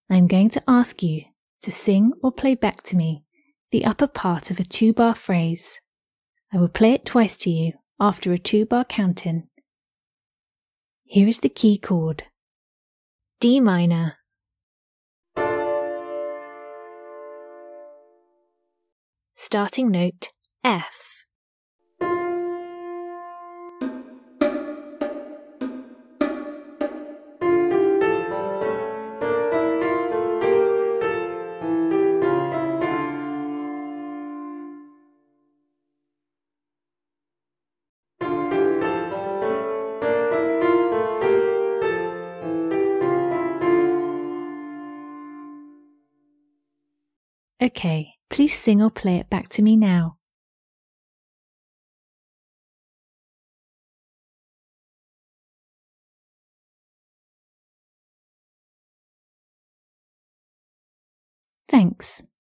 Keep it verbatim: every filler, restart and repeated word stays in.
I'm going to ask you to sing or play back to me the upper part of a two-bar phrase. I will play it twice to you after a two-bar count-in. Here is the key chord. D minor. Starting note F. Okay, please sing or play it back to me now. Thanks.